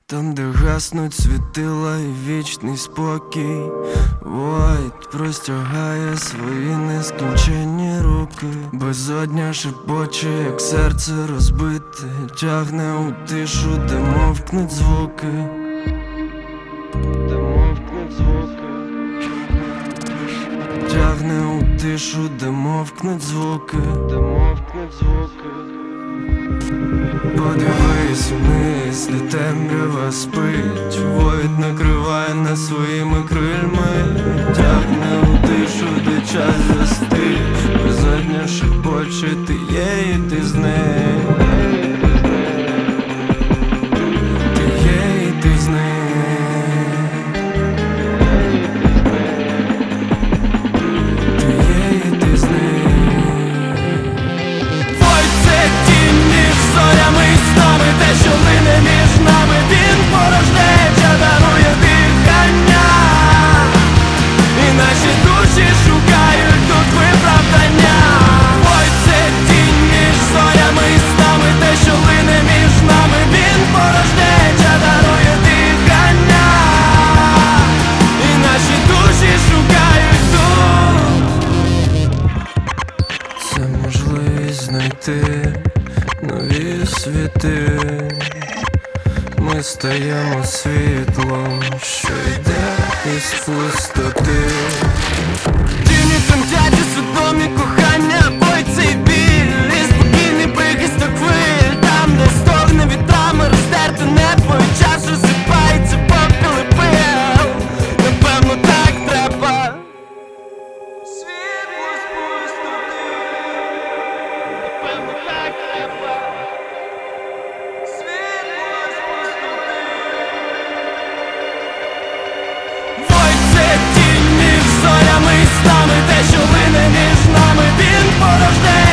Там, де гаснуть світила і вічний спокій, Войт простягає свої нескінченні руки. Безодня шепоче, як серце розбите, тягне у тишу, де мовкнуть звуки. Де мовкнуть звуки. Тягне у тишу, де мовкнуть звуки. Де мовкнуть звуки. Подивись вниз, де темрява спить, Войт накриває нас своїми крильми, тягне у тишу, де час застиг. Безодня шепоче, ти є і ти з нею. Ти є і ти з нею. Ти є і ти з нею. Войт — це тінь між зорями і снами, те, що лине між нами. Він порожнеча, дарує дихання, і наші душі шукають тут виправдання. Войт — це тінь між зорями і снами, те, що лине між нами. Він порожнеча, дарує дихання, і наші душі шукають тут. Це можливість знайти нові світи. Ми стаємо світлом, що йде із пустоти. Тіні тремтять у свідомі кохання. Войт — цей біль і спокійний прихисток хвиль. Там, де стогне вітрами роздерте небо, і час розсипається попіл і пил. Напевно, так треба. Світло з пустоти. Напевно, так треба. Світло з пустоти. Войт — це тінь між зорями і снами, те, що лине між нами. Він порожнеча,